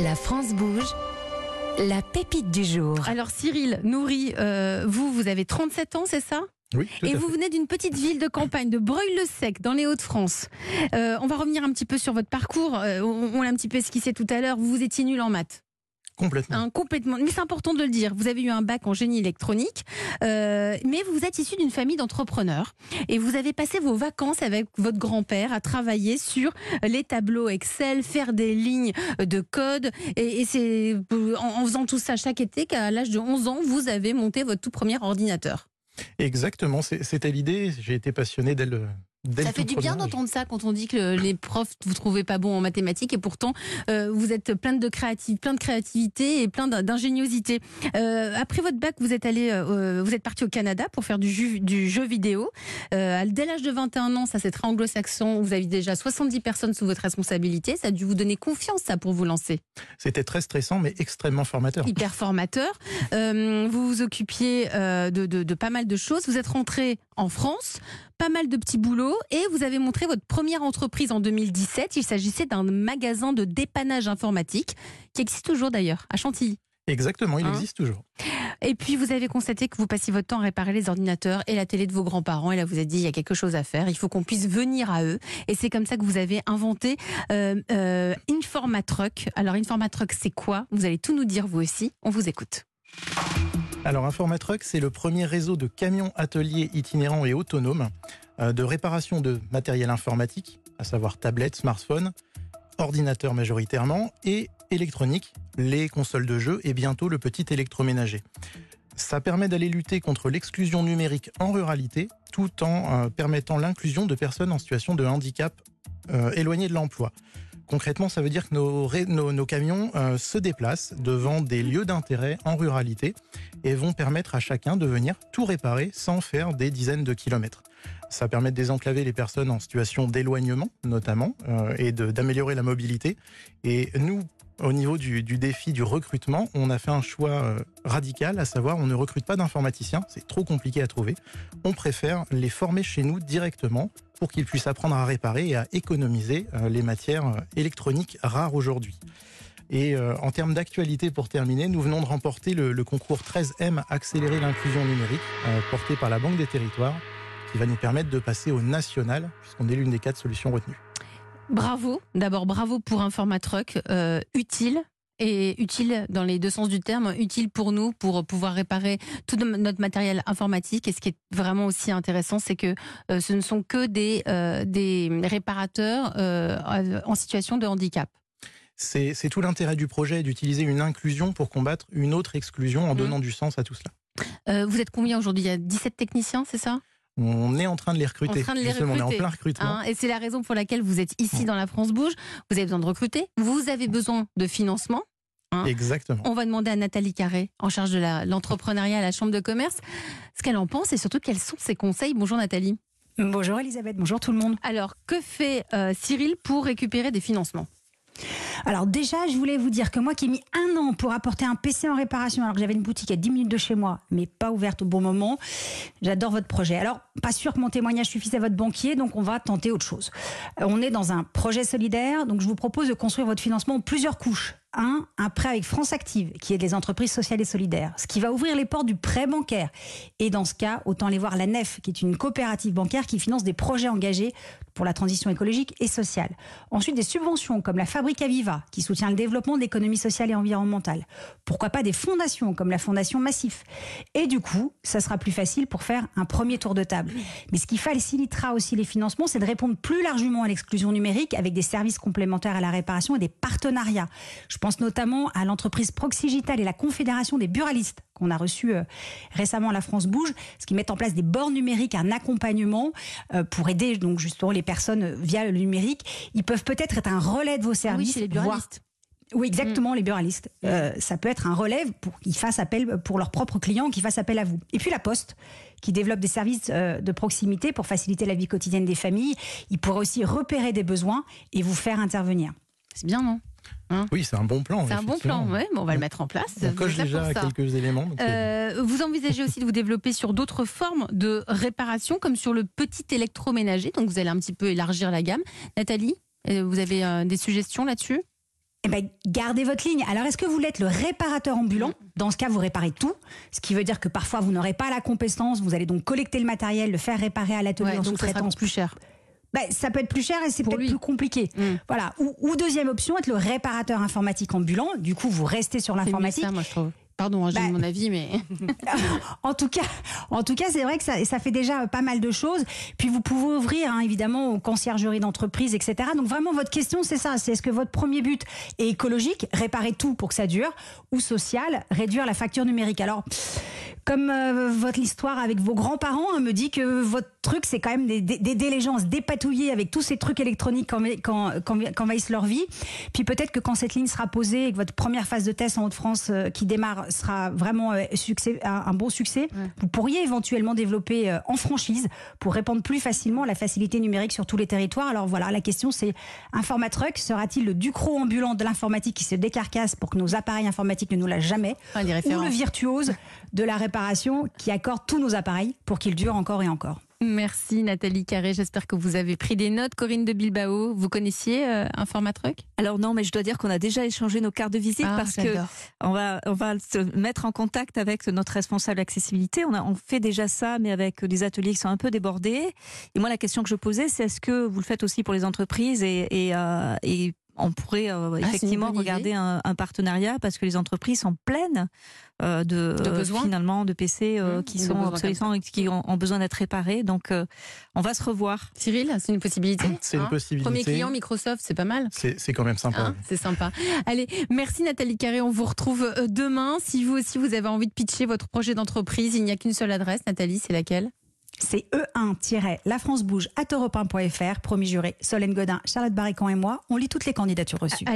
La France bouge, la pépite du jour. Alors Cyril Nourry, vous avez 37 ans, c'est ça ? Oui, tout Et à vous fait. venez d'une petite ville de campagne, de Breuil-le-Sec, dans les Hauts-de-France. On va revenir un petit peu sur votre parcours. On l'a un petit peu esquissé tout à l'heure. Vous étiez nul en maths. Complètement. Complètement. Mais c'est important de le dire. Vous avez eu un bac en génie électronique, mais vous êtes issu d'une famille d'entrepreneurs et vous avez passé vos vacances avec votre grand-père à travailler sur les tableaux Excel, faire des lignes de code. Et c'est en faisant tout ça chaque été qu'à l'âge de 11 ans, vous avez monté votre tout premier ordinateur. Exactement, c'était l'idée. J'ai été passionné dès le Ça fait du bien d'entendre ça quand on dit que les profs vous trouvez pas bon en mathématiques et pourtant vous êtes plein de créativité et plein d'ingéniosité. Après votre bac, vous êtes parti au Canada pour faire du jeu vidéo. Dès l'âge de 21 ans, ça c'est très anglo-saxon. Vous avez déjà 70 personnes sous votre responsabilité. Ça a dû vous donner confiance, ça, pour vous lancer. C'était très stressant, mais extrêmement formateur. Hyper formateur. Vous vous occupiez de pas mal de choses. Vous êtes rentré en France, pas mal de petits boulots, et vous avez montré votre première entreprise en 2017. Il s'agissait d'un magasin de dépannage informatique qui existe toujours d'ailleurs, à Chantilly. Exactement, il existe toujours. Et puis vous avez constaté que vous passiez votre temps à réparer les ordinateurs et la télé de vos grands-parents, et là vous avez dit il y a quelque chose à faire, il faut qu'on puisse venir à eux, et c'est comme ça que vous avez inventé Informatruck. Alors Informatruck, c'est quoi ? Vous allez tout nous dire vous aussi, on vous écoute. Alors Informatruck, c'est le premier réseau de camions ateliers itinérants et autonomes de réparation de matériel informatique, à savoir tablettes, smartphones, ordinateurs majoritairement, et électronique, les consoles de jeux et bientôt le petit électroménager. Ça permet d'aller lutter contre l'exclusion numérique en ruralité, tout en permettant l'inclusion de personnes en situation de handicap éloignées de l'emploi. Concrètement, ça veut dire que nos camions se déplacent devant des lieux d'intérêt en ruralité et vont permettre à chacun de venir tout réparer sans faire des dizaines de kilomètres. Ça permet de désenclaver les personnes en situation d'éloignement, notamment, et d'améliorer la mobilité. Et nous, au niveau du défi du recrutement, on a fait un choix radical, à savoir on ne recrute pas d'informaticiens, c'est trop compliqué à trouver. On préfère les former chez nous directement pour qu'ils puissent apprendre à réparer et à économiser les matières électroniques rares aujourd'hui. Et en termes d'actualité, pour terminer, nous venons de remporter le concours 13M Accélérer l'inclusion numérique, porté par la Banque des Territoires, qui va nous permettre de passer au national, puisqu'on est l'une des 4 solutions retenues. Bravo, d'abord bravo pour Informatruck, utile. Et utile dans les deux sens du terme, utile pour nous, pour pouvoir réparer tout notre matériel informatique. Et ce qui est vraiment aussi intéressant, c'est que ce ne sont que des réparateurs en situation de handicap. C'est tout l'intérêt du projet, d'utiliser une inclusion pour combattre une autre exclusion en donnant du sens à tout cela. Vous êtes combien aujourd'hui ? Il y a 17 techniciens, c'est ça ? On est en train de les recruter. Justement, on est en plein recrutement. Et c'est la raison pour laquelle vous êtes ici dans la France Bouge. Vous avez besoin de recruter, vous avez besoin de financement. Exactement. On va demander à Nathalie Carré, en charge de l'entrepreneuriat à la Chambre de commerce, ce qu'elle en pense et surtout quels sont ses conseils. Bonjour Nathalie. Bonjour Elisabeth, bonjour tout le monde. Alors, que fait Cyril pour récupérer des financements ? Alors déjà, je voulais vous dire que moi qui ai mis 1 an pour apporter un PC en réparation alors que j'avais une boutique à 10 minutes de chez moi, mais pas ouverte au bon moment, j'adore votre projet. Alors, pas sûr que mon témoignage suffise à votre banquier, donc on va tenter autre chose. On est dans un projet solidaire, donc je vous propose de construire votre financement en plusieurs couches. Un prêt avec France Active, qui est des entreprises sociales et solidaires, ce qui va ouvrir les portes du prêt bancaire. Et dans ce cas, autant aller voir la NEF, qui est une coopérative bancaire qui finance des projets engagés pour la transition écologique et sociale. Ensuite, des subventions comme la Fabrique Aviva, qui soutient le développement de l'économie sociale et environnementale. Pourquoi pas des fondations comme la Fondation Massif. Et du coup, ça sera plus facile pour faire un premier tour de table. Mais ce qui facilitera aussi les financements, c'est de répondre plus largement à l'exclusion numérique avec des services complémentaires à la réparation et des partenariats. Je pense notamment à l'entreprise Proxigital et la Confédération des buralistes qu'on a reçu récemment à la France Bouge, ce qui met en place des bornes numériques, un accompagnement pour aider donc justement les personnes via le numérique. Ils peuvent peut-être être un relais de vos services. Oui, chez les buralistes. Oui, exactement, les buralistes. Ça peut être un relais pour qu'ils fassent appel pour leurs propres clients, qu'ils fassent appel à vous. Et puis la Poste, qui développe des services de proximité pour faciliter la vie quotidienne des familles. Ils pourraient aussi repérer des besoins et vous faire intervenir. C'est bien, non ? Oui, c'est un bon plan. C'est un bon plan, ouais, bon, on va le mettre en place. On coche déjà quelques éléments. Donc vous envisagez aussi de vous développer sur d'autres formes de réparation, comme sur le petit électroménager, donc vous allez un petit peu élargir la gamme. Nathalie, vous avez des suggestions là-dessus ? Eh ben, gardez votre ligne. Alors, est-ce que vous êtes le réparateur ambulant? Dans ce cas, vous réparez tout. Ce qui veut dire que parfois, vous n'aurez pas la compétence. Vous allez donc collecter le matériel, le faire réparer à l'atelier en donc ça sera sous-traitance. plus cher. Ça peut être plus cher et c'est Pour peut-être lui. plus compliqué. Voilà. Ou deuxième option, être le réparateur informatique ambulant. Du coup, vous restez sur C'est mieux l'informatique. ça, moi, je trouve. Pardon, je donne mon avis, mais... En tout cas, c'est vrai que ça fait déjà pas mal de choses. Puis vous pouvez ouvrir, évidemment, aux conciergeries d'entreprise, etc. Donc vraiment, votre question, c'est ça. C'est est-ce que votre premier but est écologique, réparer tout pour que ça dure, ou social, réduire la facture numérique? Alors, comme votre histoire avec vos grands-parents me dit que votre truc, c'est quand même d'aider les gens à se dépatouiller avec tous ces trucs électroniques qu'envahissent leur vie. Puis peut-être que quand cette ligne sera posée et que votre première phase de test en Hauts-de-France qui démarre sera vraiment un bon succès, vous pourriez éventuellement développer en franchise pour répandre plus facilement la facilité numérique sur tous les territoires. Alors voilà, la question c'est, Informatruck sera-t-il le Ducrot ambulant de l'informatique qui se décarcasse pour que nos appareils informatiques ne nous lâchent jamais, ou le virtuose de la réparation qui accorde tous nos appareils pour qu'ils durent encore et encore? Merci Nathalie Carré, j'espère que vous avez pris des notes. Corinne de Bilbao, vous connaissiez Informatruck? Alors non, mais je dois dire qu'on a déjà échangé nos cartes de visite parce que on va se mettre en contact avec notre responsable accessibilité. On fait déjà ça, mais avec des ateliers qui sont un peu débordés. Et moi, la question que je posais, c'est est-ce que vous le faites aussi pour les entreprises et on pourrait effectivement regarder un partenariat parce que les entreprises sont pleines de besoins, finalement, de PC qui sont obsolescents et qui ont besoin d'être réparés. Donc, on va se revoir. Cyril, c'est une possibilité. C'est une possibilité. Premier client Microsoft, c'est pas mal. C'est quand même sympa. C'est sympa. Allez, merci Nathalie Carré. On vous retrouve demain. Si vous aussi vous avez envie de pitcher votre projet d'entreprise, il n'y a qu'une seule adresse. Nathalie, c'est laquelle? C'est E1-lafrancebouge@europe1.fr. Promis juré, Solène Godin, Charlotte Barrican et moi, on lit toutes les candidatures reçues.